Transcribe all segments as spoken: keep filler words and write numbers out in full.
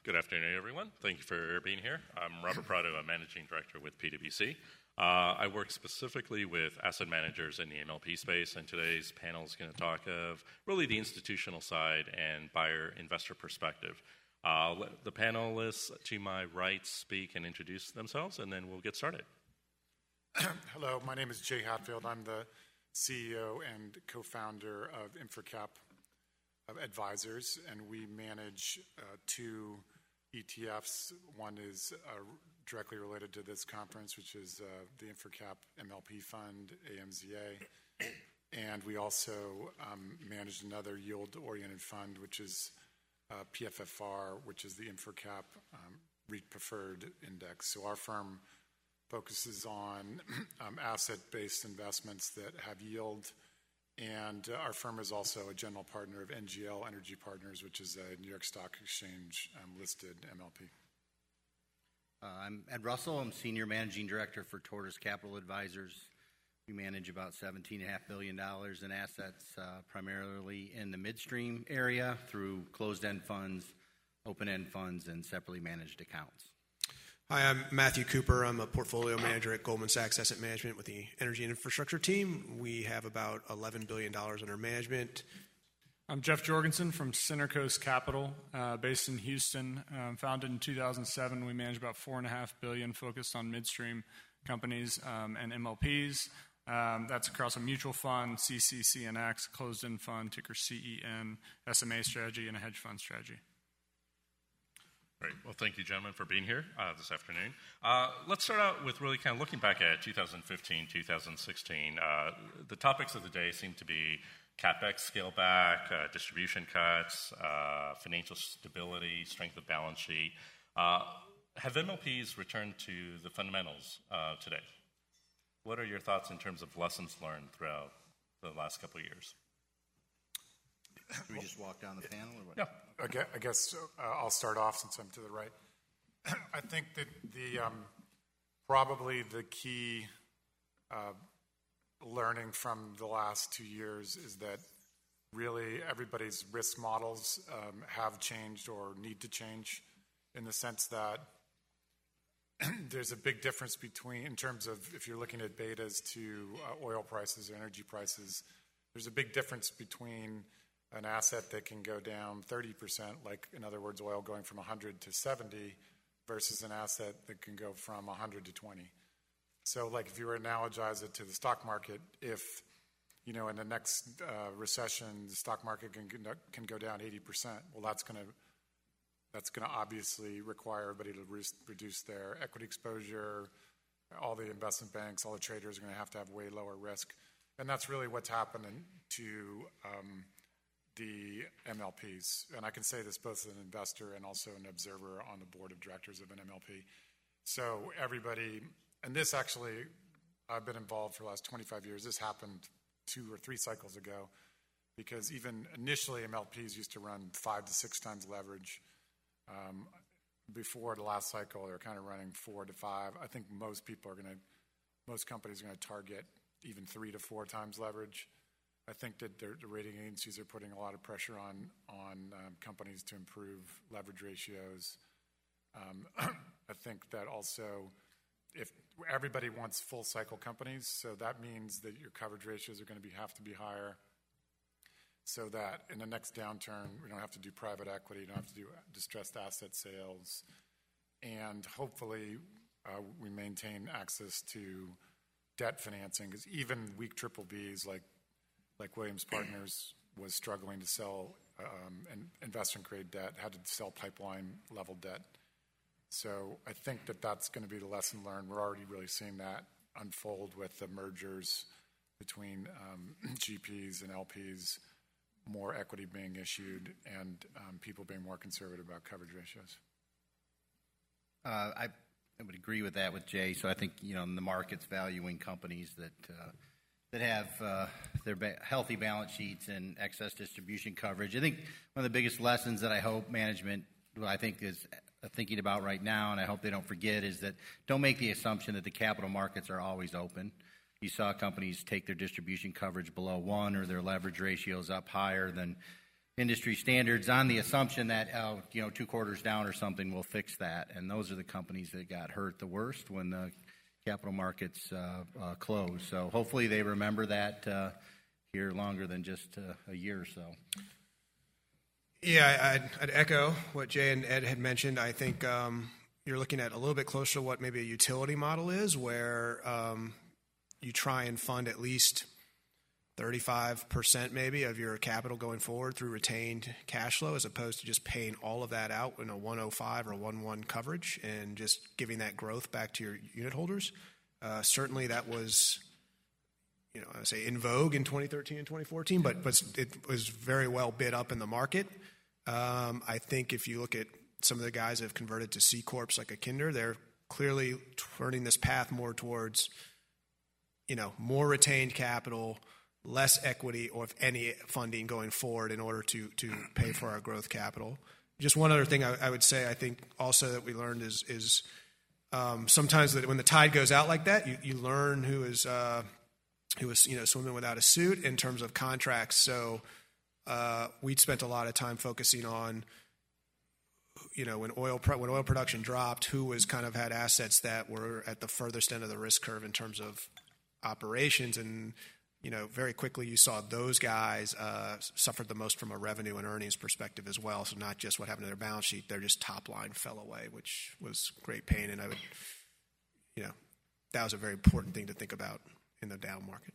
Good afternoon, everyone. Thank you for being here. I'm Robert Prado, a managing director with P W C. Uh, I work specifically with asset managers in the M L P space, and today's panel is going to talk of really the institutional side and buyer-investor perspective. Uh, let the panelists to my right speak and introduce themselves, and then we'll get started. Hello, my name is Jay Hatfield. I'm the C E O and co-founder of InfraCap Advisors, and we manage uh, two E T Fs. One is uh, directly related to this conference, which is uh, the InfraCap M L P Fund, A M Z A, and we also um, manage another yield-oriented fund, which is uh, P F F R, which is the InfraCap um, REIT Preferred Index. So our firm focuses on um, asset-based investments that have yield, and uh, our firm is also a general partner of N G L Energy Partners, which is a New York Stock Exchange um, listed M L P. Uh, I'm Ed Russell. I'm Senior Managing Director for Tortoise Capital Advisors. We manage about seventeen point five billion dollars in assets, uh, primarily in the midstream area through closed-end funds, open-end funds, and separately managed accounts. Hi, I'm Matthew Cooper. I'm a portfolio manager at Goldman Sachs Asset Management with the Energy and Infrastructure team. We have about eleven billion dollars under management. I'm Jeff Jorgensen from Center Coast Capital, uh, based in Houston. Um, founded in two thousand seven, we manage about four point five billion dollars focused on midstream companies um, and M L Ps. Um, that's across a mutual fund, C C C N X, closed-end fund, ticker C E N, S M A strategy, and a hedge fund strategy. Great. Well, thank you, gentlemen, for being here uh, this afternoon. Uh, let's start out with really kind of looking back at two thousand fifteen, two thousand sixteen. Uh, the topics of the day seem to be CapEx scale back, uh, distribution cuts, uh, financial stability, strength of balance sheet. Uh, have M L Ps returned to the fundamentals uh, today? What are your thoughts in terms of lessons learned throughout the last couple of years? Should we just walk down the panel? Or what? Yeah. Okay, I guess uh, I'll start off since I'm to the right. I think that the um, probably the key uh, learning from the last two years is that really everybody's risk models um, have changed or need to change, in the sense that there's a big difference between, in terms of if you're looking at betas to uh, oil prices or energy prices, there's a big difference between an asset that can go down thirty percent, like in other words, oil going from one hundred to seventy, versus an asset that can go from one hundred to twenty. So like if you were to analogize it to the stock market, if, you know, in the next uh, recession, the stock market can, can go down eighty percent, well, that's going to that's going to obviously require everybody to re- reduce their equity exposure. All the investment banks, all the traders are going to have to have way lower risk. And that's really what's happening to um, the M L Ps. And I can say this both as an investor and also an observer on the board of directors of an M L P. So everybody, and this actually, I've been involved for the last twenty-five years. This happened two or three cycles ago, because even initially M L Ps used to run five to six times leverage. Um, before the last cycle, they're kind of running four to five. I think most people are going to, most companies are going to target even three to four times leverage. I think that the rating agencies are putting a lot of pressure on on um, companies to improve leverage ratios. Um, I think that also, if everybody wants full cycle companies, so that means that your coverage ratios are going to be have to be higher, so that in the next downturn we don't have to do private equity, don't have to do distressed asset sales, and hopefully uh, we maintain access to debt financing, because even weak triple Bs like like Williams Partners was struggling to sell um, and investment-grade debt, had to sell pipeline-level debt. So I think that that's going to be the lesson learned. We're already really seeing that unfold with the mergers between um, G Ps and L Ps, more equity being issued, and um, people being more conservative about coverage ratios. Uh, I, I would agree with that with Jay. So I think, you know, the market's valuing companies that uh, that have uh, their ba- healthy balance sheets and excess distribution coverage. I think one of the biggest lessons that I hope management, what I think is thinking about right now, and I hope they don't forget, is that don't make the assumption that the capital markets are always open. You saw companies take their distribution coverage below one, or their leverage ratios up higher than industry standards on the assumption that, oh, you know, two quarters down or something will fix that. And those are the companies that got hurt the worst when the capital markets uh, uh, closed. So hopefully they remember that uh, here longer than just uh, a year or so. Yeah, I'd, I'd echo what Jay and Ed had mentioned. I think um, you're looking at a little bit closer to what maybe a utility model is, where um, you try and fund at least thirty-five percent maybe of your capital going forward through retained cash flow, as opposed to just paying all of that out in a one oh five or one one coverage and just giving that growth back to your unit holders. Uh, certainly that was, you know, I would say in vogue in twenty thirteen and twenty fourteen, but, but it was very well bid up in the market. Um, I think if you look at some of the guys that have converted to C Corps like a Kinder, they're clearly turning this path more towards, you know, more retained capital, less equity, or if any funding going forward in order to to pay for our growth capital. Just one other thing I, I would say, I think also that we learned is is um, sometimes that when the tide goes out like that, you, you learn who is uh, who is you know swimming without a suit in terms of contracts. So uh, we'd spent a lot of time focusing on, you know, when oil when oil production dropped, who was kind of had assets that were at the furthest end of the risk curve in terms of operations. And you know, very quickly you saw those guys uh, suffered the most from a revenue and earnings perspective as well. So not just what happened to their balance sheet, their just top line fell away, which was great pain. And I would, you know, that was a very important thing to think about in the down market.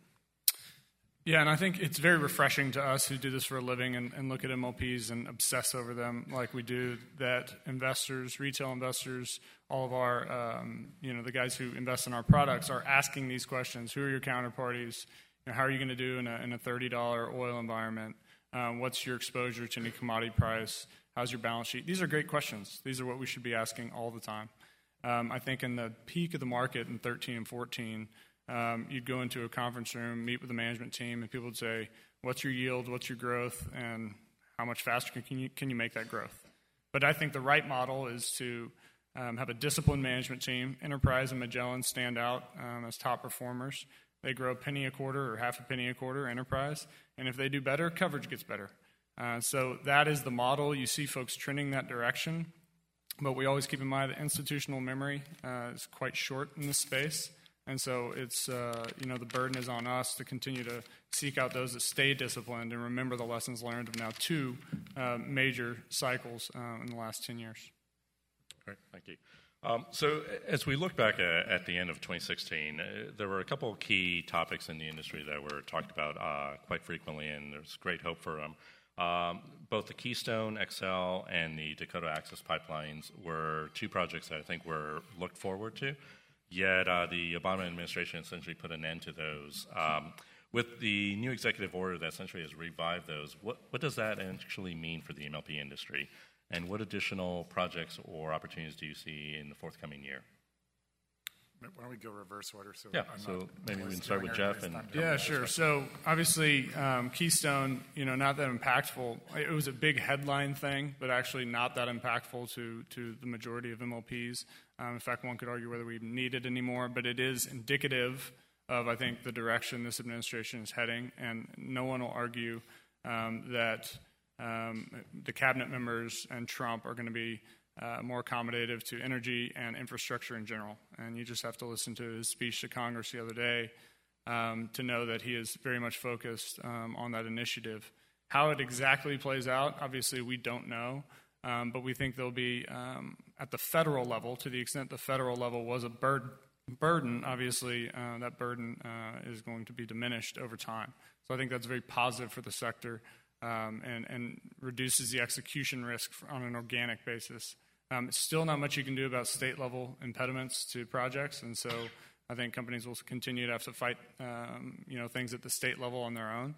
Yeah, and I think it's very refreshing to us who do this for a living and, and look at M L Ps and obsess over them like we do, that investors, retail investors, all of our, um, you know, the guys who invest in our products are asking these questions. Who are your counterparties? You know, how are you going to do in a, in a thirty dollars oil environment? Um, what's your exposure to any commodity price? How's your balance sheet? These are great questions. These are what we should be asking all the time. Um, I think in the peak of the market in thirteen and fourteen, Um, you'd go into a conference room, meet with the management team, and people would say, what's your yield, what's your growth, and how much faster can you, can you make that growth? But I think the right model is to um, have a disciplined management team. Enterprise and Magellan stand out um, as top performers. They grow a penny a quarter or half a penny a quarter, Enterprise, and if they do better, coverage gets better. Uh, so that is the model. You see folks trending that direction, but we always keep in mind that institutional memory uh, is quite short in this space. And so it's, uh, you know, the burden is on us to continue to seek out those that stay disciplined and remember the lessons learned of now two uh, major cycles uh, in the last ten years. All right, thank you. Um, so as we look back at, at the end of twenty sixteen, uh, there were a couple of key topics in the industry that were talked about uh, quite frequently, and there's great hope for them. Um, both the Keystone X L and the Dakota Access pipelines were two projects that I think were looked forward to. Yet uh, the Obama administration essentially put an end to those. Um, with the new executive order that essentially has revived those, what, what does that actually mean for the M L P industry? And what additional projects or opportunities do you see in the forthcoming year? Why don't we go reverse order? So yeah, I'm so not maybe we can start with Jeff. And yeah, sure. So obviously um, Keystone, you know, not that impactful. It was a big headline thing, but actually not that impactful to, to the majority of M L Ps. Um, in fact, one could argue whether we need it anymore, but it is indicative of, I think, the direction this administration is heading, and no one will argue um, that um, the cabinet members and Trump are going to be Uh, more accommodative to energy and infrastructure in general. And you just have to listen to his speech to Congress the other day um, to know that he is very much focused um, on that initiative. How it exactly plays out, obviously we don't know, um, but we think there'll be, um, at the federal level, to the extent the federal level was a bur- burden, obviously uh, that burden uh, is going to be diminished over time. So I think that's very positive for the sector. Um, and, and reduces the execution risk on an organic basis. Um, it's still not much you can do about state-level impediments to projects, and so I think companies will continue to have to fight, um, you know, things at the state level on their own.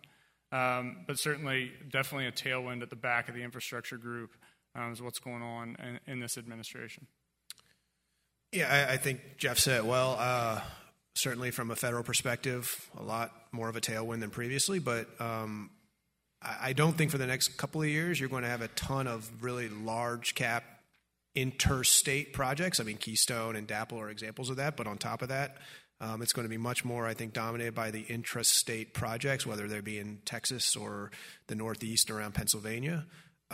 Um, but certainly, definitely a tailwind at the back of the infrastructure group um, is what's going on in, in this administration. Yeah, I, I think Jeff said it well. Uh, certainly, from a federal perspective, a lot more of a tailwind than previously, but um, I don't think for the next couple of years you're going to have a ton of really large cap interstate projects. I mean, Keystone and D A P L are examples of that. But on top of that, Um, it's going to be much more, I think, dominated by the intrastate projects, whether they be in Texas or the Northeast around Pennsylvania.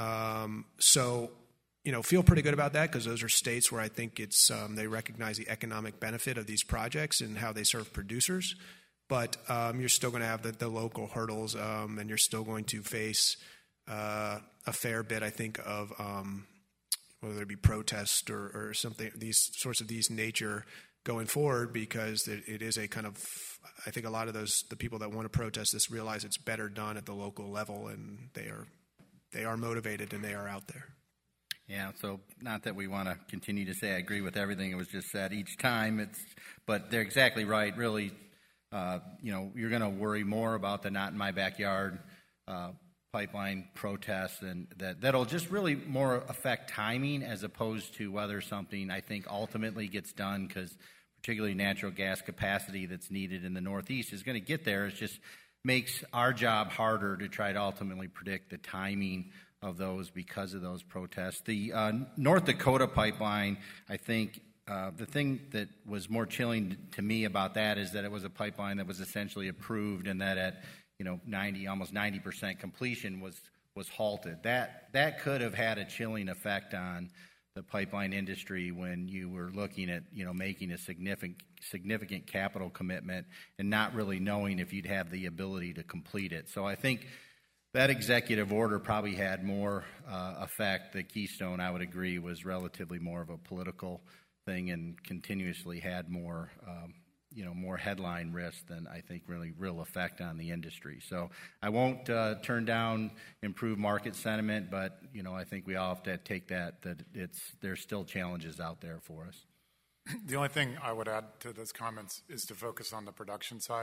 Um, so, you know, feel pretty good about that because those are states where I think it's um, they recognize the economic benefit of these projects and how they serve producers. But um, you're still going to have the, the local hurdles, um, and you're still going to face uh, a fair bit, I think, of um, whether it be protest or, or something, these sorts of these nature going forward, because it, it is a kind of, I think a lot of those, the people that want to protest this realize it's better done at the local level, and they are, they are motivated and they are out there. Yeah, so not that we want to continue to say I agree with everything that was just said each time, it's, but they're exactly right. Really, uh, you know, you're going to worry more about the not in my backyard uh, pipeline protests, and that, that'll just really more affect timing as opposed to whether something, I think, ultimately gets done, because particularly natural gas capacity that's needed in the Northeast is going to get there. It just makes our job harder to try to ultimately predict the timing of those because of those protests. The uh, North Dakota pipeline, I think, uh, the thing that was more chilling to me about that is that it was a pipeline that was essentially approved, and that at you know ninety, almost ninety percent completion was was halted. That that could have had a chilling effect on the pipeline industry when you were looking at you know making a significant significant capital commitment and not really knowing if you'd have the ability to complete it. So I think that executive order probably had more uh, effect. The Keystone, I would agree, was relatively more of a political thing and continuously had more, um, you know, more headline risk than I think really real effect on the industry. So I won't uh, turn down improved market sentiment, but you know, I think we all have to take that that it's there's still challenges out there for us. The only thing I would add to those comments is to focus on the production side.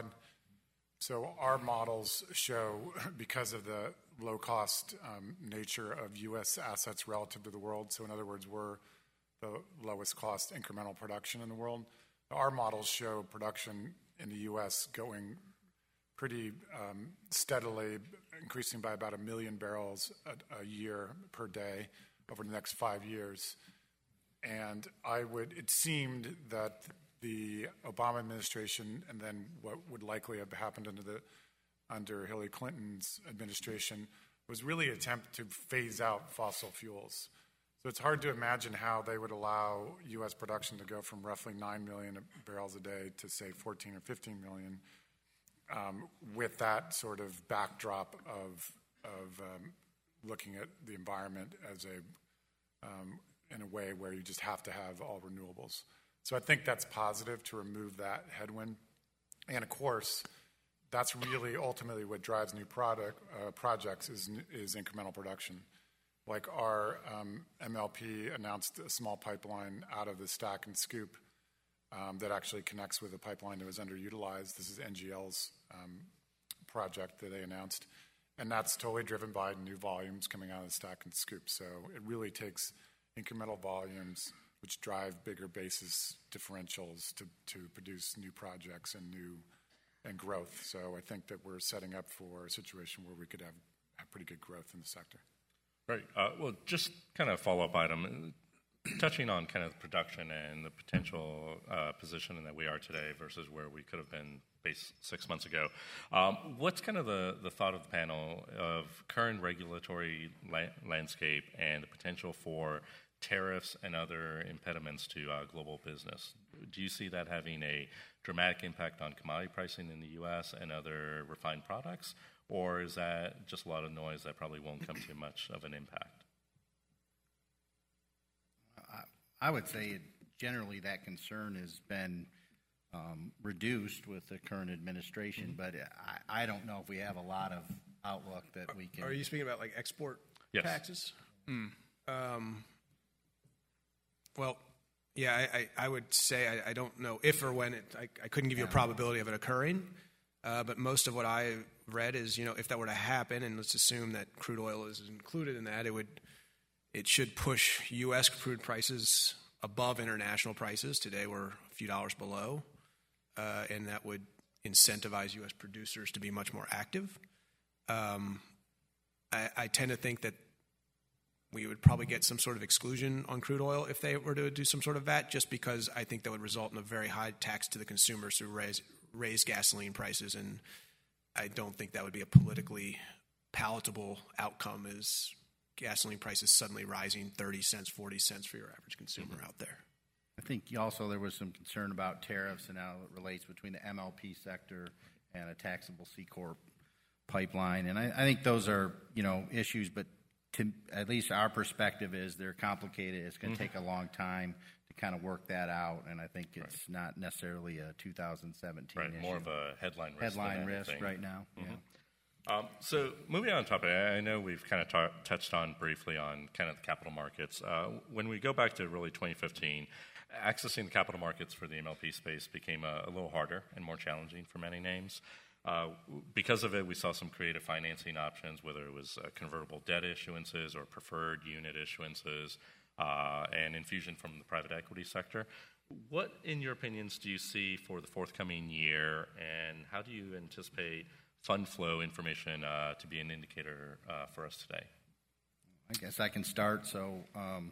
So our models show, because of the low-cost um, nature of U S assets relative to the world, so in other words, we're the lowest-cost incremental production in the world, our models show production in the U S going pretty um, steadily, increasing by about a million barrels a, a year per day over the next five years. And I would, it seemed that the Obama administration, and then what would likely have happened under the under Hillary Clinton's administration, was really an attempt to phase out fossil fuels. So it's hard to imagine how they would allow U S production to go from roughly nine million barrels a day to, say, fourteen or fifteen million, um, with that sort of backdrop of, of um, looking at the environment as a, um, in a way where you just have to have all renewables. So I think that's positive to remove that headwind. And of course, that's really ultimately what drives new product uh, projects is, is incremental production. Like our um, M L P announced a small pipeline out of the Stack and Scoop um, that actually connects with a pipeline that was underutilized. This is N G L's um, project that they announced. And that's totally driven by new volumes coming out of the Stack and Scoop. So it really takes incremental volumes which drive bigger basis differentials to, to produce new projects and new and growth. So I think that we're setting up for a situation where we could have, have pretty good growth in the sector. Right. Uh, well, just kind of follow-up item, touching on kind of production and the potential uh, position that we are today versus where we could have been based six months ago. Um, what's kind of the, the thought of the panel of current regulatory la- landscape and the potential for tariffs and other impediments to uh, global business? Do you see that having a dramatic impact on commodity pricing in the U S and other refined products, or is that just a lot of noise that probably won't come to much of an impact? I would say generally that concern has been um, reduced with the current administration, but I, I don't know if we have a lot of outlook that we can. Are you speaking about like export yes. taxes? Mm. Um, well, yeah, I, I, I would say I, I don't know if or when it. I, I couldn't give you a probability of it occurring, uh, but most of what I read is, you know, if that were to happen, and let's assume that crude oil is included in that, it would. It should push U S crude prices above international prices. Today we're a few dollars below, uh, and that would incentivize U S producers to be much more active. Um, I, I tend to think that we would probably get some sort of exclusion on crude oil if they were to do some sort of V A T, just because I think that would result in a very high tax to the consumers through raise, raise gasoline prices, and I don't think that would be a politically palatable outcome as gasoline prices suddenly rising thirty cents, forty cents for your average consumer mm-hmm. out there. I think also there was some concern about tariffs and how it relates between the M L P sector and a taxable C-Corp pipeline. And I, I think those are, you know, issues, but to at least our perspective is they're complicated. It's going to mm-hmm. take a long time to kind of work that out, and I think it's right. not necessarily a two thousand seventeen right, issue. More of a headline risk. Headline risk right now, mm-hmm. yeah. Um, so moving on topic, I know we've kind of ta- touched on briefly on kind of the capital markets. Uh, when we go back to really twenty fifteen, accessing the capital markets for the M L P space became a, a little harder and more challenging for many names. Uh, because of it, we saw some creative financing options, whether it was uh, convertible debt issuances or preferred unit issuances, uh, and infusion from the private equity sector. What, in your opinions, do you see for the forthcoming year, and how do you anticipate fund flow information uh, to be an indicator uh, for us today? I guess I can start. So um,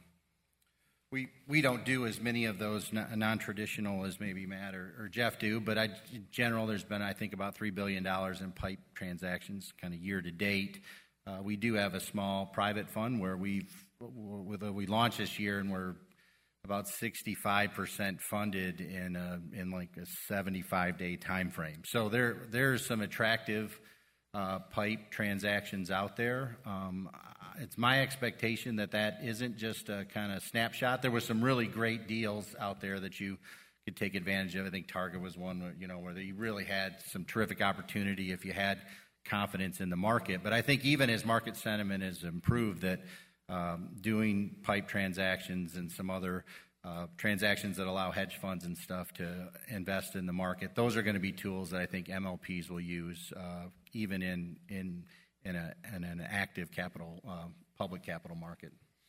we we don't do as many of those non-traditional as maybe Matt or, or Jeff do, but I, in general, there's been, I think, about three billion dollars in pipe transactions kind of year to date. Uh, we do have a small private fund where we've with a, we launched this year, and we're about sixty-five percent funded in a, in like a seventy-five day time frame. So there there's some attractive uh, pipe transactions out there. Um, it's my expectation that that isn't just a kind of snapshot. There were some really great deals out there that you could take advantage of. I think Targa was one where, you know, where you really had some terrific opportunity if you had confidence in the market. But I think even as market sentiment has improved, that um, doing pipe transactions and some other uh, transactions that allow hedge funds and stuff to invest in the market, those are going to be tools that I think M L Ps will use uh, even in in in, a, in an active capital uh, public capital market.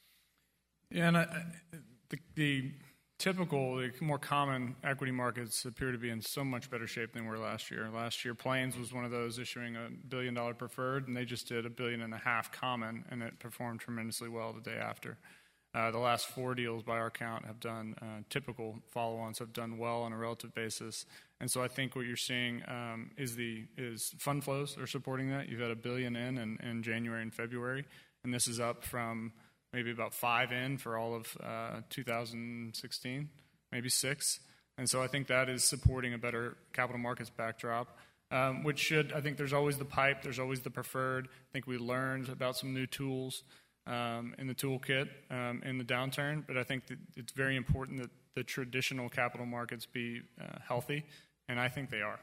Yeah, and I, the, the typical, the more common equity markets appear to be in so much better shape than we were last year. Last year, Plains was one of those issuing a billion dollar preferred, and they just did a billion and a half common, and it performed tremendously well the day after. Uh, the last four deals by our count have done, uh, typical follow-ons have done well on a relative basis. And so I think what you're seeing um, is the is fund flows are supporting that. You've had a billion in, in in January and February, and this is up from maybe about five in for all of uh, two thousand sixteen, maybe six. And so I think that is supporting a better capital markets backdrop, um, which should, I think there's always the pipe, there's always the preferred. I think we learned about some new tools um, in the toolkit um, in the downturn, but I think that it's very important that the traditional capital markets be uh, healthy, and I think they are.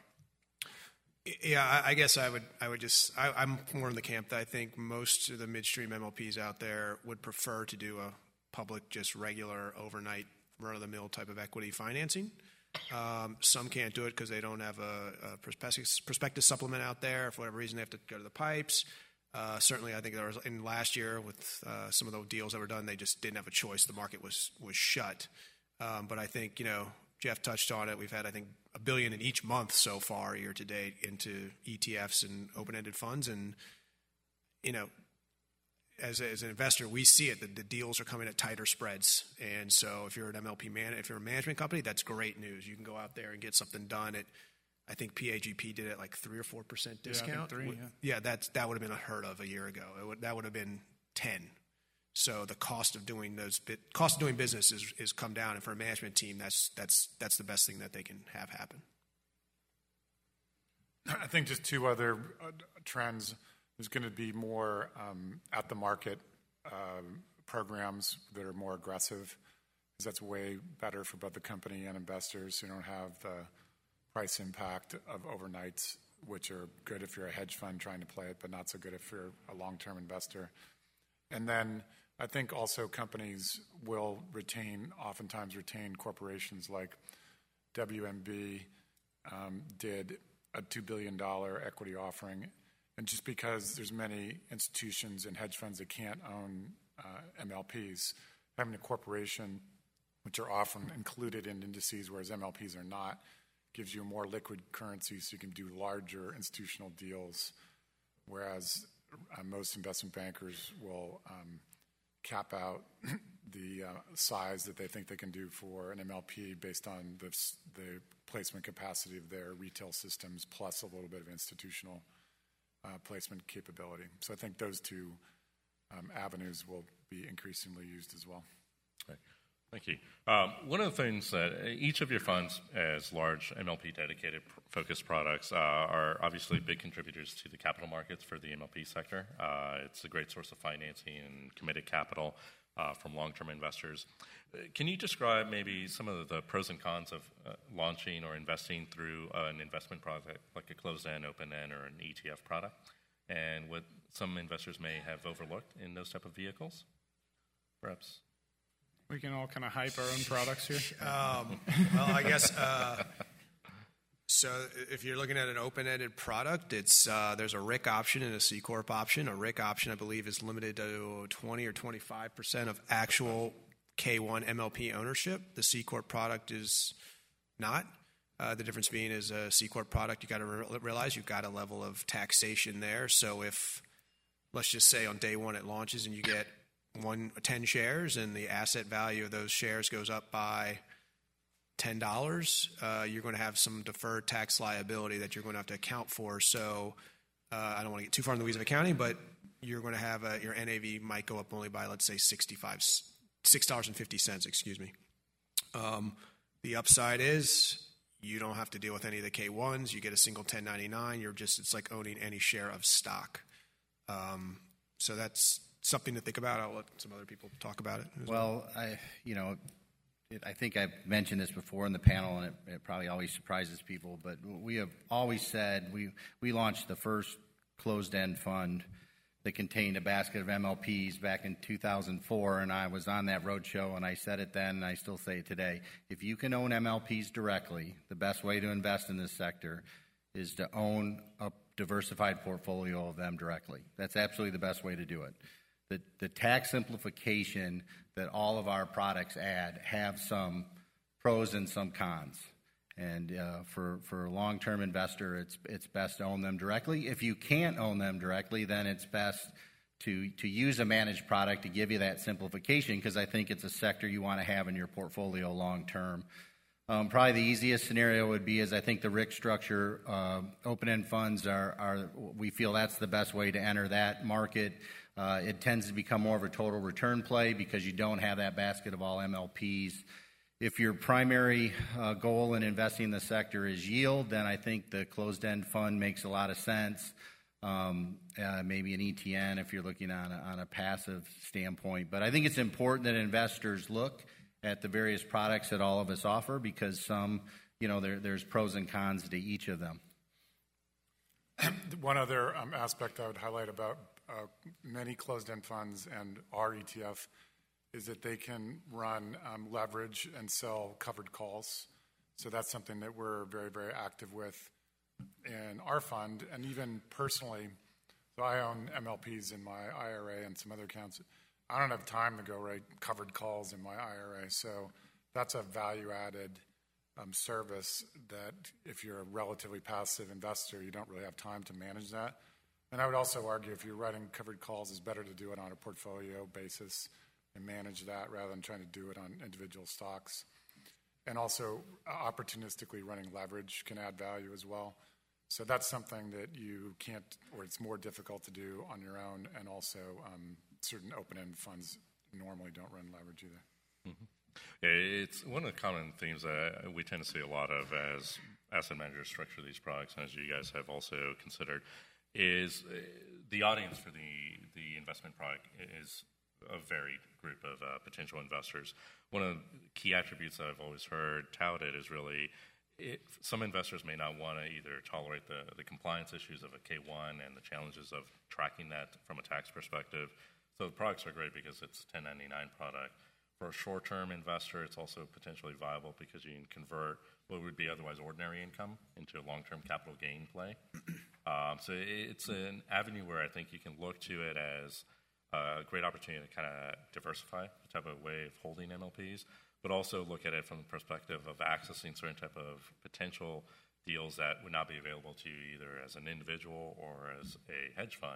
Yeah, I guess I would. I would just. I, I'm more in the camp that I think most of the midstream M L Ps out there would prefer to do a public, just regular, overnight, run-of-the-mill type of equity financing. Um, some can't do it because they don't have a, a prospectus, prospectus supplement out there. For whatever reason, they have to go to the pipes. Uh, certainly, I think there was in last year with uh, some of the deals that were done, they just didn't have a choice. The market was was shut. Um, but I think, you know, Jeff touched on it. We've had, I think, a billion in each month so far year to date into E T Fs and open-ended funds. And, you know, as, a, as an investor, we see it. The, the deals are coming at tighter spreads. And so if you're an M L P man, if you're a management company, that's great news. You can go out there and get something done at, I think P A G P did it like three or four percent discount. Yeah, I think three, yeah. yeah, that's, that would have been unheard of a year ago. It would, that would have been ten. So the cost of doing those bit, cost of doing business is, is come down, and for a management team, that's that's that's the best thing that they can have happen. I think just two other uh, trends. There's going to be more um, at the market uh, programs that are more aggressive, because that's way better for both the company and investors who don't have the price impact of overnights, which are good if you're a hedge fund trying to play it, but not so good if you're a long-term investor. And then I think also companies will retain, oftentimes retain corporations like W M B um, did a two billion dollars equity offering. And just because there's many institutions and hedge funds that can't own uh, M L Ps, having a corporation, which are often included in indices, whereas M L Ps are not, gives you a more liquid currency so you can do larger institutional deals, whereas uh, most investment bankers will um, cap out the uh, size that they think they can do for an M L P based on the, the placement capacity of their retail systems, plus a little bit of institutional uh, placement capability. So I think those two um, avenues will be increasingly used as well. Right. Thank you. Um, one of the things that each of your funds, as large M L P dedicated focused products, uh, are obviously big contributors to the capital markets for the M L P sector. Uh, it's a great source of financing and committed capital uh, from long-term investors. Uh, can you describe maybe some of the pros and cons of uh, launching or investing through an investment product like a closed-end, open-end, or an E T F product, and what some investors may have overlooked in those type of vehicles? Perhaps. We can all kind of hype our own products here. Um, well, I guess uh, so. If you're looking at an open-ended product, it's uh, there's a R I C option and a C Corp option. A R I C option, I believe, is limited to twenty or twenty-five percent of actual K one M L P ownership. The C Corp product is not. Uh, the difference being is a C Corp product, you got to re- realize you've got a level of taxation there. So if, let's just say on day one it launches and you get one ten shares and the asset value of those shares goes up by ten dollars, uh, you're going to have some deferred tax liability that you're going to have to account for. So uh, I don't want to get too far in the weeds of accounting, but you're going to have a, your N A V might go up only by, let's say, sixty-five, six dollars and fifty cents, excuse me. Um, the upside is you don't have to deal with any of the K ones. You get a single ten ninety-nine. You're just, it's like owning any share of stock. Um, so that's something to think about. I'll let some other people talk about it. Well, I, you know, it, I think I've mentioned this before in the panel, and it, it probably always surprises people, but we have always said we, we launched the first closed-end fund that contained a basket of M L Ps back in two thousand four, and I was on that roadshow, and I said it then, and I still say it today. If you can own M L Ps directly, the best way to invest in this sector is to own a diversified portfolio of them directly. That's absolutely the best way to do it. The, the tax simplification that all of our products add have some pros and some cons. And uh, for, for a long-term investor, it's it's best to own them directly. If you can't own them directly, then it's best to, to use a managed product to give you that simplification, because I think it's a sector you want to have in your portfolio long-term. Um, probably the easiest scenario would be is I think the R I C structure, uh, open-end funds are, are, we feel that's the best way to enter that market. Uh, it tends to become more of a total return play because you don't have that basket of all M L Ps. If your primary uh, goal in investing in the sector is yield, then I think the closed-end fund makes a lot of sense. Um, uh, maybe an E T N if you're looking on a, on a passive standpoint. But I think it's important that investors look at the various products that all of us offer, because some, you know, there, there's pros and cons to each of them. One other um, aspect I would highlight about uh, many closed-end funds and our E T F is that they can run um, leverage and sell covered calls. So that's something that we're very, very active with in our fund, and even personally. So I own M L Ps in my I R A and some other accounts. I don't have time to go write covered calls in my I R A, so that's a value-added um, service that if you're a relatively passive investor, you don't really have time to manage that. And I would also argue if you're writing covered calls, it's better to do it on a portfolio basis and manage that rather than trying to do it on individual stocks. And also, opportunistically running leverage can add value as well. So that's something that you can't, or it's more difficult to do on your own, and also um, certain open-end funds normally don't run leverage either. Mm-hmm. Yeah, it's one of the common themes that we tend to see a lot of as asset managers structure these products, and as you guys have also considered, is the audience for the, the investment product is a varied group of uh, potential investors. One of the key attributes that I've always heard touted is really it, some investors may not want to either tolerate the, the compliance issues of a K one and the challenges of tracking that from a tax perspective. So the products are great because it's a ten ninety-nine product. For a short-term investor, it's also potentially viable because you can convert what would be otherwise ordinary income into a long-term capital gain play. Um, so it's an avenue where I think you can look to it as a great opportunity to kind of diversify the type of way of holding M L Ps, but also look at it from the perspective of accessing certain type of potential deals that would not be available to you either as an individual or as a hedge fund,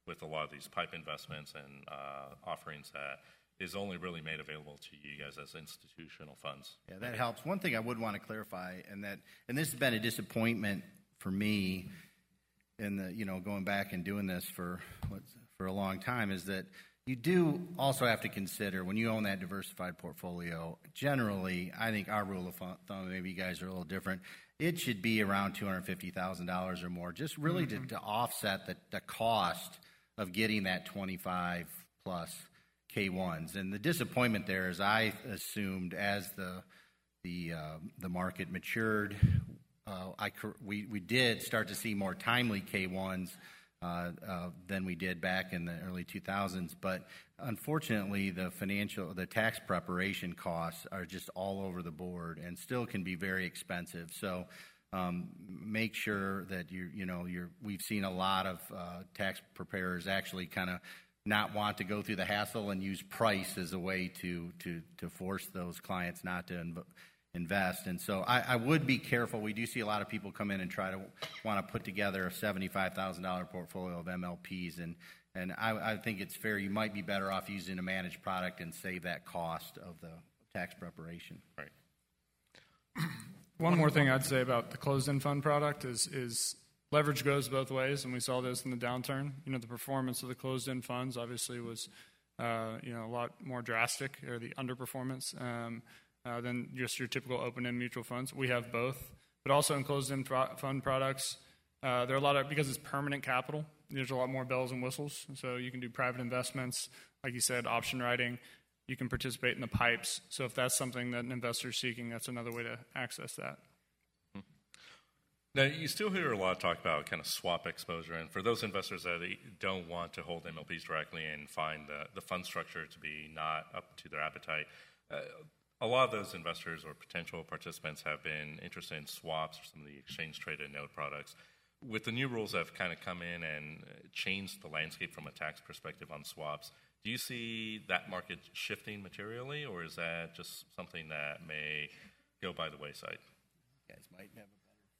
with a lot of these pipe investments and uh, offerings that is only really made available to you guys as institutional funds. Yeah, that helps. One thing I would want to clarify, and that, and this has been a disappointment for me in the, you know, going back and doing this for for a long time, is that you do also have to consider when you own that diversified portfolio, generally, I think our rule of thumb, maybe you guys are a little different, it should be around two hundred fifty thousand dollars or more, just really mm-hmm. to, to offset the, the cost of getting that twenty-five plus K ones. And the disappointment there is I assumed as the the uh, the market matured, uh, I we we did start to see more timely K ones uh, uh, than we did back in the early two thousands. But unfortunately, the financial the tax preparation costs are just all over the board and still can be very expensive. So um, make sure that you you know you're. We've seen a lot of uh, tax preparers actually kind of not want to go through the hassle and use price as a way to to to force those clients not to inv- invest. And so I, I would be careful. We do see a lot of people come in and try to want to put together a seventy-five thousand dollars portfolio of M L Ps, and and I, I think it's fair. You might be better off using a managed product and save that cost of the tax preparation. Right. One more thing I'd say about the closed-end fund product is is. Leverage goes both ways, and we saw this in the downturn. You know, the performance of the closed-end funds obviously was, uh, you know, a lot more drastic, or the underperformance um, uh, than just your typical open-end mutual funds. We have both, but also in closed-end pro- fund products, uh, there are a lot of, because it's permanent capital, there's a lot more bells and whistles. So you can do private investments, like you said, option writing. You can participate in the pipes. So if that's something that an investor is seeking, that's another way to access that. Now, you still hear a lot of talk about kind of swap exposure, and for those investors that don't want to hold M L Ps directly and find the, the fund structure to be not up to their appetite, uh, a lot of those investors or potential participants have been interested in swaps or some of the exchange-traded note products. With the new rules that have kind of come in and changed the landscape from a tax perspective on swaps, do you see that market shifting materially, or is that just something that may go by the wayside? You guys might have a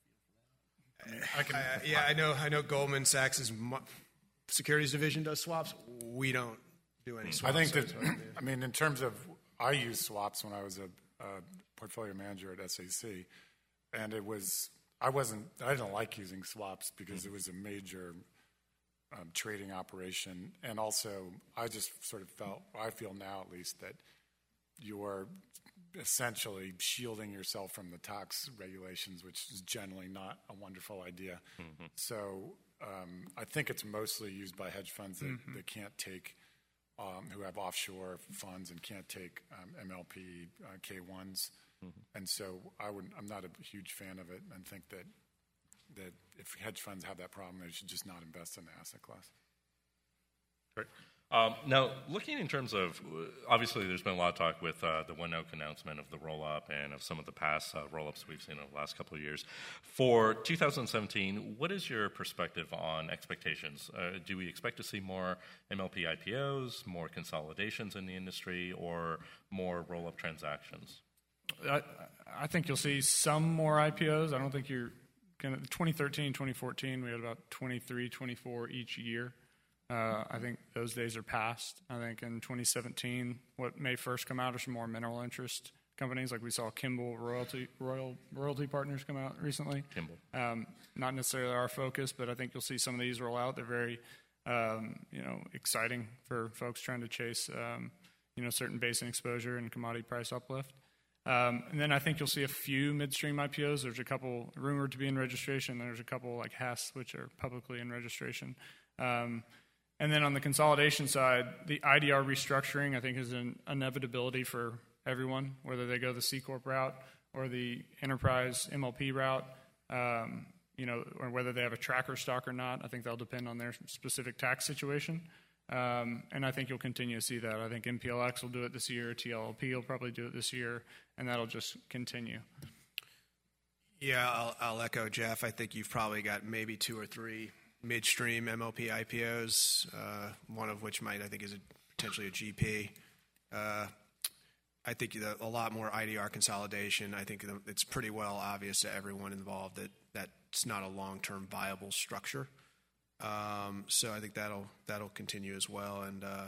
I can, uh, yeah, I know. I know Goldman Sachs' securities division does swaps. We don't do any swaps. I think that. I mean, in terms of, I used swaps when I was a, a portfolio manager at S A C, and it was. I wasn't. I didn't like using swaps because it was a major um, trading operation, and also I just sort of felt. I feel now, at least, that you're essentially shielding yourself from the tax regulations, which is generally not a wonderful idea. Mm-hmm. So um, I think it's mostly used by hedge funds that, mm-hmm. that can't take, um, who have offshore funds and can't take um, M L P uh, K ones. Mm-hmm. And so I would, I'm not a huge fan of it, and think that that if hedge funds have that problem, they should just not invest in the asset class. Great. Um, now, looking in terms of, obviously there's been a lot of talk with uh, the ONEOK announcement of the roll-up and of some of the past uh, roll-ups we've seen over the last couple of years. For two thousand seventeen, what is your perspective on expectations? Uh, do we expect to see more M L P I P Os, more consolidations in the industry, or more roll-up transactions? I, I think you'll see some more I P Os. I don't think you're going to, twenty thirteen, twenty fourteen, we had about twenty-three, twenty-four each year. Uh, I think those days are past. I think in twenty seventeen, what may first come out are some more mineral interest companies, like we saw Kimball Royalty Royal Royalty Partners come out recently. Kimball. Um, not necessarily our focus, but I think you'll see some of these roll out. They're very, um, you know, exciting for folks trying to chase, um, you know, certain basin exposure and commodity price uplift. Um, and then I think you'll see a few midstream I P Os. There's a couple rumored to be in registration. There's a couple like Hess, which are publicly in registration. Um, And then on the consolidation side, the I D R restructuring, I think, is an inevitability for everyone, whether they go the C Corp route or the enterprise M L P route, um, you know, or whether they have a tracker stock or not. I think that'll depend on their specific tax situation. Um, and I think you'll continue to see that. I think M P L X will do it this year. T L L P will probably do it this year, and that'll just continue. Yeah, I'll, I'll echo Jeff. I think you've probably got maybe two or three midstream M L P I P Os, uh, one of which might, I think, is a, potentially a G P. Uh, I think the, a lot more I D R consolidation. I think it's pretty well obvious to everyone involved that that's not a long-term viable structure. Um, so I think that'll that'll continue as well. And uh,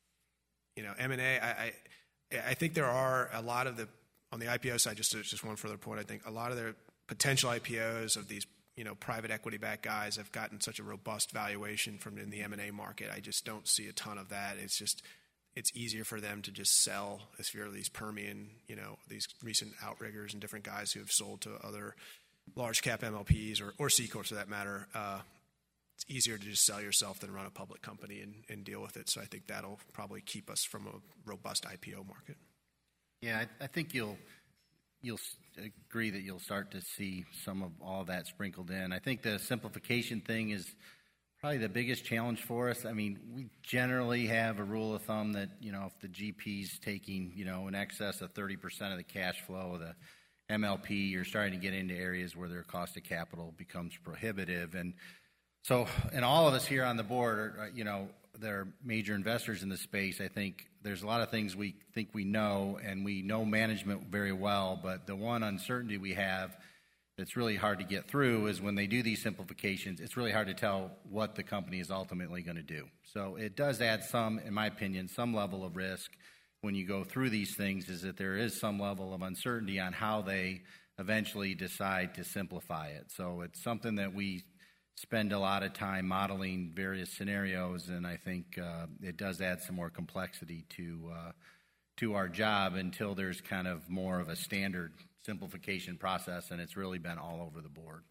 you know, M and A, I, I I think there are a lot of the on the I P O side. Just just one further point. I think a lot of the potential I P Os of these you know private equity backed guys have gotten such a robust valuation from in the M and A market. I just don't see a ton of that. It's just it's easier for them to just sell if you're these Permian, you know, these recent outriggers and different guys who have sold to other large cap M L Ps or, or C Corps for that matter. Uh, it's easier to just sell yourself than run a public company and, and deal with it. So I think that'll probably keep us from a robust I P O market. Yeah, I, I think you'll you'll agree that you'll start to see some of all that sprinkled in. I think the simplification thing is probably the biggest challenge for us. I mean, we generally have a rule of thumb that, you know, if the G P's taking, you know, in excess of thirty percent of the cash flow of the M L P, you're starting to get into areas where their cost of capital becomes prohibitive. And so, and all of us here on the board are, you know, they're major investors in the space. I think there's a lot of things we think we know, and we know management very well, but the one uncertainty we have that's really hard to get through is when they do these simplifications, it's really hard to tell what the company is ultimately going to do. So it does add some, in my opinion, some level of risk when you go through these things, is that there is some level of uncertainty on how they eventually decide to simplify it. So it's something that we spend a lot of time modeling various scenarios, and I think uh, it does add some more complexity to uh, to our job until there's kind of more of a standard simplification process, and it's really been all over the board.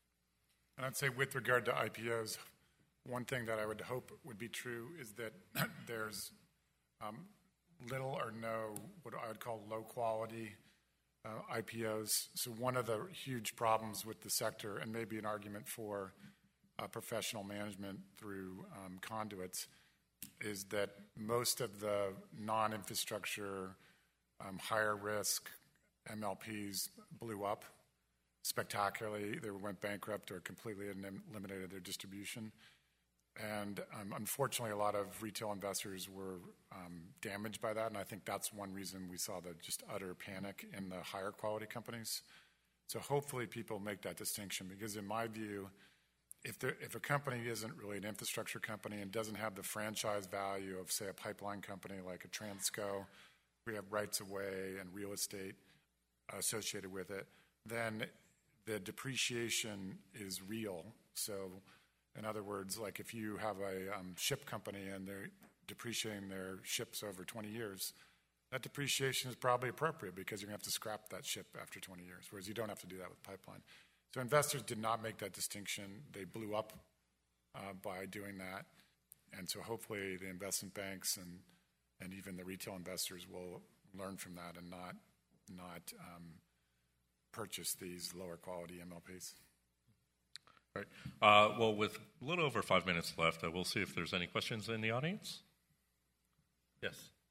And I'd say with regard to I P Os, one thing that I would hope would be true is that there's um, little or no what I would call low-quality uh, I P Os. So one of the huge problems with the sector, and maybe an argument for uh, professional management through um, conduits, is that most of the non-infrastructure, um, higher-risk M L Ps blew up spectacularly. They went bankrupt or completely eliminated their distribution. And um, unfortunately, a lot of retail investors were um, damaged by that, and I think that's one reason we saw the just utter panic in the higher quality companies. So hopefully people make that distinction, because in my view, if, there, if a company isn't really an infrastructure company and doesn't have the franchise value of, say, a pipeline company like a Transco, we have rights of way and real estate associated with it, then the depreciation is real. So in other words, like if you have a um, ship company and they're depreciating their ships over twenty years, that depreciation is probably appropriate because you're going to have to scrap that ship after twenty years, whereas you don't have to do that with pipeline. So investors did not make that distinction. They blew up uh, by doing that. And so hopefully the investment banks and, and even the retail investors will learn from that and not, not um, purchase these lower quality M L Ps. Right. Uh, well, with a little over five minutes left, uh, we'll see if there's any questions in the audience. Yes.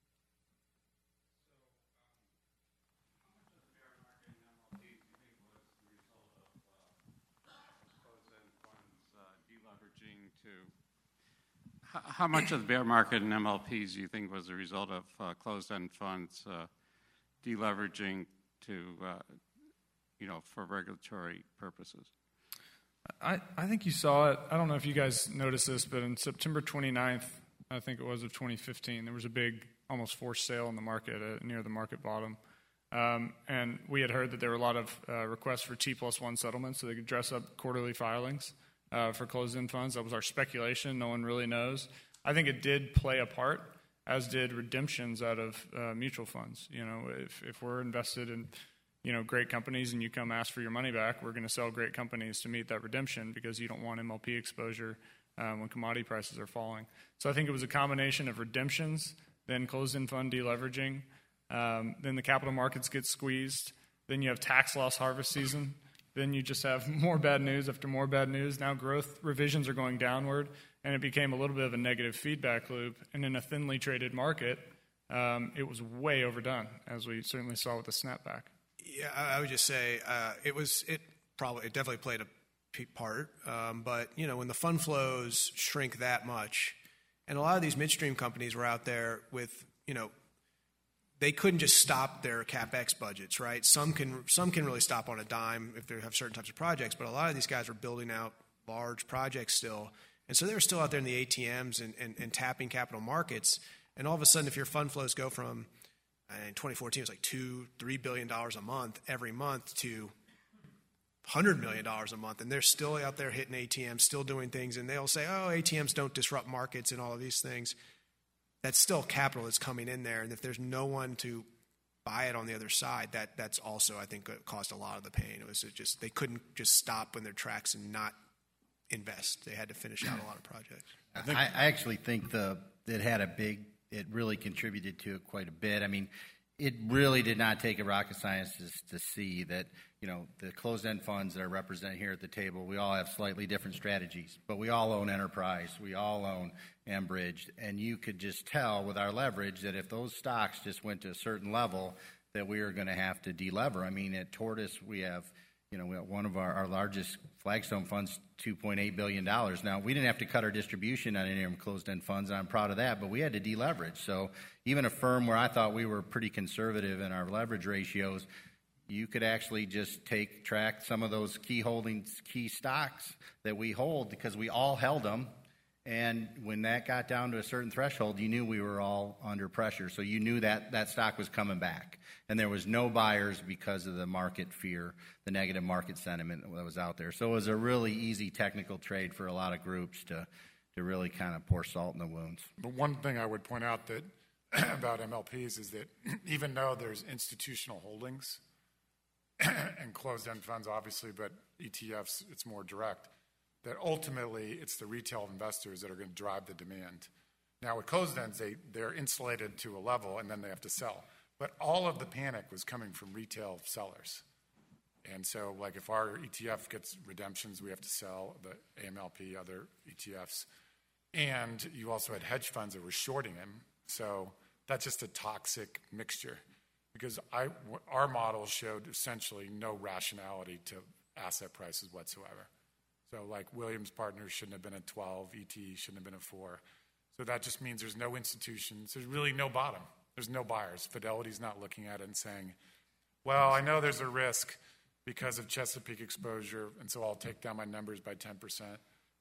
How much of the bear market in M L Ps do you think was a result of uh, closed-end funds uh, deleveraging to, uh, you know, for regulatory purposes? I, I think you saw it. I don't know if you guys noticed this, but on September twenty-ninth, I think it was, of twenty fifteen, there was a big, almost forced sale in the market uh, near the market bottom. Um, and we had heard that there were a lot of uh, requests for T plus one settlements so they could dress up quarterly filings uh, for closed-end funds. That was our speculation. No one really knows. I think it did play a part, as did redemptions out of uh, mutual funds. You know, if, if we're invested in, you know, great companies and you come ask for your money back, we're going to sell great companies to meet that redemption because you don't want M L P exposure um, when commodity prices are falling. So I think it was a combination of redemptions, then closed-end fund deleveraging, um, then the capital markets get squeezed, then you have tax loss harvest season, then you just have more bad news after more bad news. Now growth revisions are going downward, and it became a little bit of a negative feedback loop. And in a thinly traded market, um, it was way overdone, as we certainly saw with the snapback. Yeah, I would just say uh, it was it probably it definitely played a part, um, but you know when the fund flows shrink that much, and a lot of these midstream companies were out there with you know they couldn't just stop their CapEx budgets, right? Some can some can really stop on a dime if they have certain types of projects, but a lot of these guys are building out large projects still, And so they're still out there in the A T Ms and, and, and tapping capital markets. And all of a sudden, if your fund flows go from, in twenty fourteen, it was like two, three billion dollars a month every month to one hundred million dollars a month, and they're still out there hitting A T Ms, still doing things, and they'll say, oh, A T Ms don't disrupt markets and all of these things. That's still capital that's coming in there, and if there's no one to buy it on the other side, that that's also, I think, caused a lot of the pain. It was just they couldn't just stop in their tracks and not invest. They had to finish out a lot of projects. I, think, I, I actually think the it had a big, it really contributed to it quite a bit. I mean, it really did not take a rocket scientist to see that, you know, the closed-end funds that are represented here at the table, we all have slightly different strategies, but we all own Enterprise, we all own Enbridge, and you could just tell with our leverage that if those stocks just went to a certain level, that we are going to have to delever. I mean, at Tortoise, we have, you know, we have one of our, our largest Flagstone funds, two point eight billion dollars. Now, we didn't have to cut our distribution on any of them closed-end funds, and I'm proud of that, but we had to deleverage. So even a firm where I thought we were pretty conservative in our leverage ratios, you could actually just take track some of those key holdings, key stocks that we hold, because we all held them. And when that got down to a certain threshold, you knew we were all under pressure. So you knew that that stock was coming back. And there was no buyers because of the market fear, the negative market sentiment that was out there. So it was a really easy technical trade for a lot of groups to, to really kind of pour salt in the wounds. But one thing I would point out that about M L Ps is that even though there's institutional holdings and closed-end funds, obviously, but E T Fs, it's more direct, that ultimately it's the retail investors that are going to drive the demand. Now, with closed ends, they, they're insulated to a level, and then they have to sell. But all of the panic was coming from retail sellers. And so, like, if our E T F gets redemptions, we have to sell the A M L P, other E T Fs. And you also had hedge funds that were shorting them. So that's just a toxic mixture. Because I, our model showed essentially no rationality to asset prices whatsoever. So like Williams Partners shouldn't have been at twelve, E T shouldn't have been at four. So that just means there's no institutions. There's really no bottom. There's no buyers. Fidelity's not looking at it and saying, well, I know there's a risk because of Chesapeake exposure, and so I'll take down my numbers by ten percent,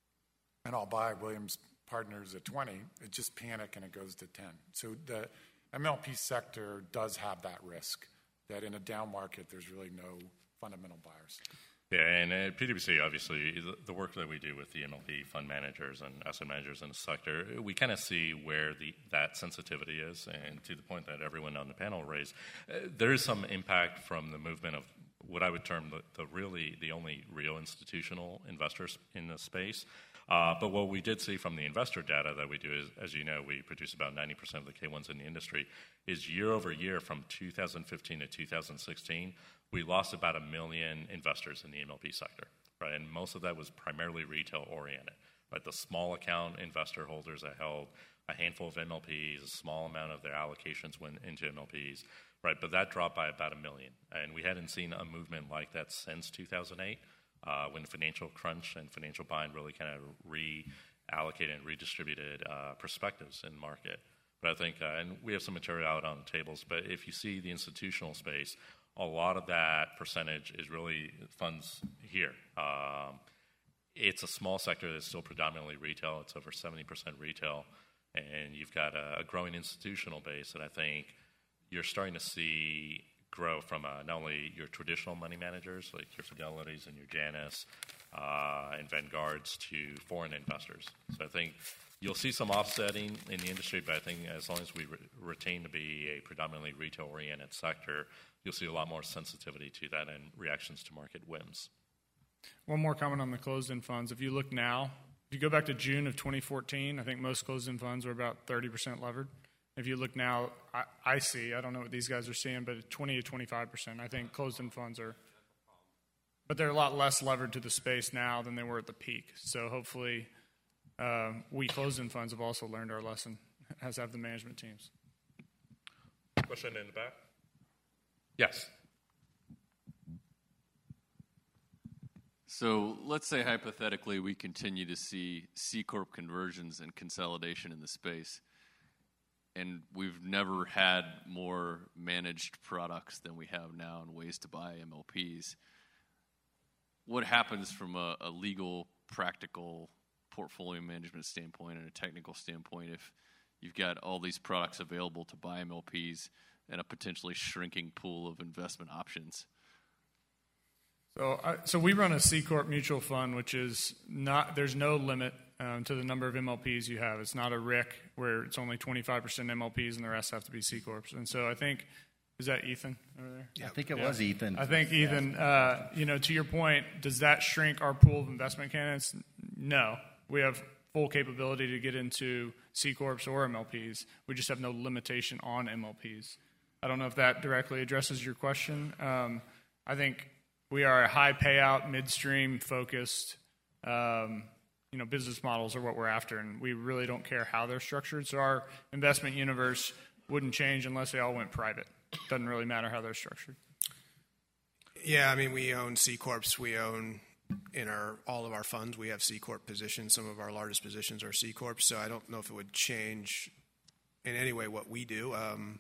and I'll buy Williams Partners at twenty. It's just panic, and it goes to ten. So the M L P sector does have that risk, that in a down market, there's really no fundamental buyers. Yeah, and at P W C, obviously, the work that we do with the M L P fund managers and asset managers in the sector, we kind of see where the that sensitivity is. And to the point that everyone on the panel raised, uh, there is some impact from the movement of what I would term the, the really the only real institutional investors in the space. Uh, but what we did see from the investor data that we do is, as you know, we produce about ninety percent of the K ones in the industry, is year over year from two thousand fifteen to two thousand sixteen, we lost about a million investors in the M L P sector, right? And most of that was primarily retail oriented, right? The small account investor holders that held a handful of M L Ps, a small amount of their allocations went into M L Ps, right? But that dropped by about a million. And we hadn't seen a movement like that since two thousand eight. Uh, when the financial crunch and financial bind really kind of reallocated and redistributed uh, perspectives in the market. But I think, uh, and we have some material out on the tables, but if you see the institutional space, a lot of that percentage is really funds here. Um, it's a small sector that's still predominantly retail. It's over seventy percent retail, and you've got a, a growing institutional base that I think you're starting to see grow from uh, not only your traditional money managers like your Fidelities and your Janus uh, and Vanguards to foreign investors. So I think you'll see some offsetting in the industry, but I think as long as we re- retain to be a predominantly retail-oriented sector, you'll see a lot more sensitivity to that and reactions to market whims. One more comment on the closed-end funds. If you look now, if you go back to June of twenty fourteen, I think most closed-end funds were about thirty percent levered. If you look now, I, I see, I don't know what these guys are seeing, but twenty to twenty-five percent. I think closed-end funds are, but they're a lot less levered to the space now than they were at the peak. So hopefully uh, we closed-end funds have also learned our lesson, as have the management teams. Question in the back? Yes. So let's say hypothetically we continue to see C Corp conversions and consolidation in the space, and we've never had more managed products than we have now and ways to buy M L Ps. What happens from a, a legal, practical portfolio management standpoint and a technical standpoint if you've got all these products available to buy M L Ps and a potentially shrinking pool of investment options? So, I, so we run a C Corp mutual fund, which is not, there's no limit um, to the number of M L Ps you have. It's not a R I C where it's only twenty-five percent M L Ps and the rest have to be C Corps. And so I think, is that Ethan over there? Yeah, I think it yeah. was Ethan. I think Ethan, uh, you know, to your point, does that shrink our pool of investment candidates? No. We have full capability to get into C Corps or M L Ps. We just have no limitation on M L Ps. I don't know if that directly addresses your question. Um, I think we are a high payout, midstream focused, um, you know, business models are what we're after, and we really don't care how they're structured. So our investment universe wouldn't change unless they all went private. Doesn't really matter how they're structured. Yeah, I mean, we own C Corps. We own in our all of our funds. We have C Corp positions. Some of our largest positions are C Corps. So I don't know if it would change in any way what we do. Um,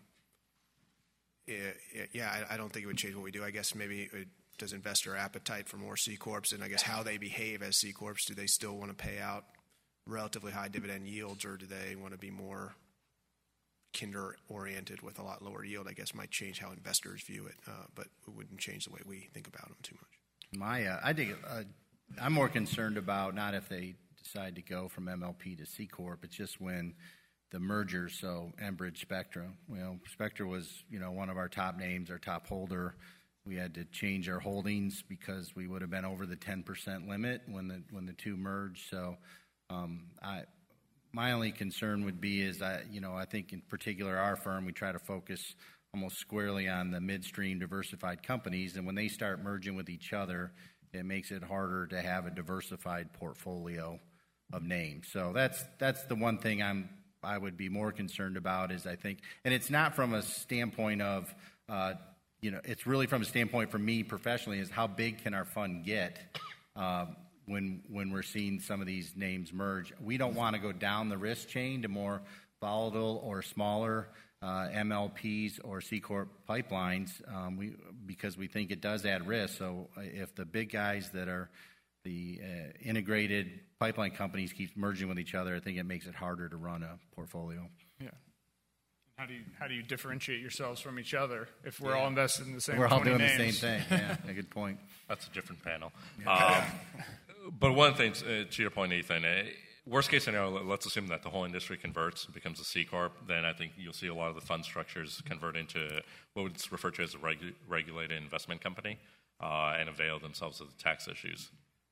it, it, yeah, I, I don't think it would change what we do. I guess maybe it does investor appetite for more C Corps, and I guess how they behave as C Corps. Do they still want to pay out relatively high dividend yields, or do they want to be more kinder-oriented with a lot lower yield? I guess might change how investors view it, uh, but it wouldn't change the way we think about them too much. My, uh, I think uh, I'm more concerned about not if they decide to go from M L P to C Corp, it's just when the merger. So Enbridge, Spectra, you know, Spectra was, you know, one of our top names, our top holder. We had to change our holdings because we would have been over the ten percent limit when the when the two merged. So, um, I. My only concern would be is that, you know, I think in particular our firm, we try to focus almost squarely on the midstream diversified companies. And when they start merging with each other, it makes it harder to have a diversified portfolio of names. So that's that's the one thing I'm I would be more concerned about is I think, and it's not from a standpoint of, uh, you know, it's really from a standpoint for me professionally is how big can our fund get? Uh, when when we're seeing some of these names merge. We don't want to go down the risk chain to more volatile or smaller uh, M L Ps or C Corp pipelines um, we, because we think it does add risk. So if the big guys that are the uh, integrated pipeline companies keep merging with each other, I think it makes it harder to run a portfolio. Yeah. How do you how do you differentiate yourselves from each other if we're yeah. all invested in the same? We're all doing names? the same thing. Yeah, a good point. That's a different panel. Yeah. Um, but one thing, uh, to your point, Ethan, uh, worst case scenario, let's assume that the whole industry converts and becomes a C Corp. Then I think you'll see a lot of the fund structures convert into what was referred to as a regu- regulated investment company uh, and avail themselves of the tax issues.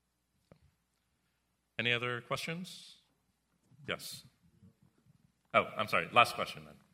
Any other questions? Yes. Oh, I'm sorry. Last question then.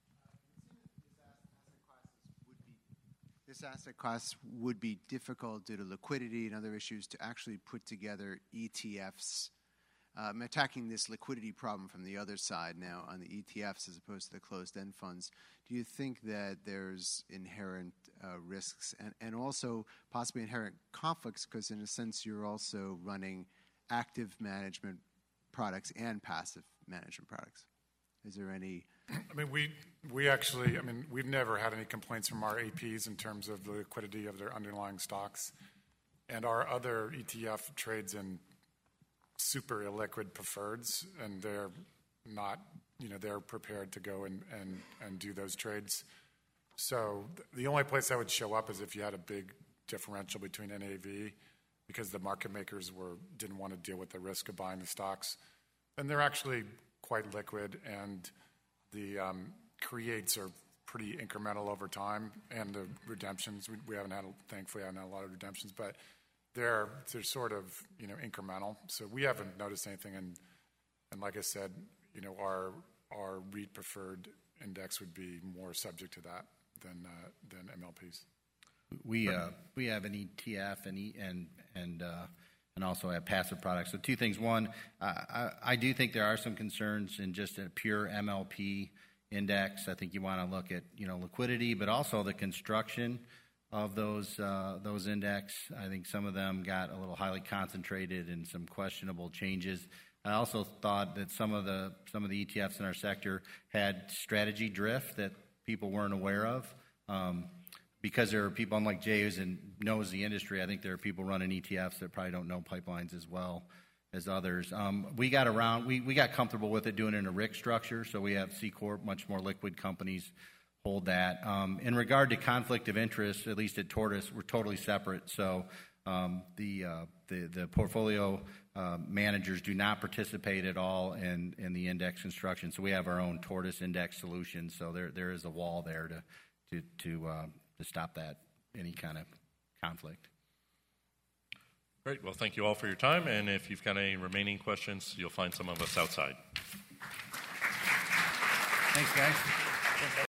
This asset class would be difficult due to liquidity and other issues to actually put together E T Fs. Uh, I'm attacking this liquidity problem from the other side now on the E T Fs as opposed to the closed-end funds. Do you think that there's inherent uh, risks and, and also possibly inherent conflicts because in a sense you're also running active management products and passive management products? Is there any... I mean, we we actually, I mean, we've never had any complaints from our A Ps in terms of the liquidity of their underlying stocks. And our other E T F trades in super illiquid preferreds, and they're not, you know, they're prepared to go and, and, and do those trades. So the only place that would show up is if you had a big differential between N A V because the market makers were didn't want to deal with the risk of buying the stocks. And they're actually quite liquid, and the um, creates are pretty incremental over time, and the redemptions, we, we haven't had, thankfully, haven't had a lot of redemptions, but they're they're sort of, you know, incremental. So we haven't noticed anything, and and like I said, you know, our our REIT preferred index would be more subject to that than uh, than M L Ps. We uh, we have an E T F and e, and and uh, and also have passive products. So two things. One, uh, I, I do think there are some concerns in just a pure M L P index. I think you want to look at, you know, liquidity, but also the construction of those uh, those index. I think some of them got a little highly concentrated and some questionable changes. I also thought that some of the some of the E T Fs in our sector had strategy drift that people weren't aware of. Um, because there are people, unlike Jay, who knows the industry, I think there are people running E T Fs that probably don't know pipelines as well as others. Um, we got around, we, we got comfortable with it doing it in a R I C structure, so we have C Corp, much more liquid companies hold that. Um, in regard to conflict of interest, at least at Tortoise, we're totally separate. So um, the, uh, the the portfolio uh, managers do not participate at all in, in the index construction. So we have our own Tortoise index solution. So there there is a wall there to to to, uh, to stop that any kind of conflict. Great. Well, thank you all for your time. And if you've got any remaining questions, you'll find some of us outside. Thanks, guys.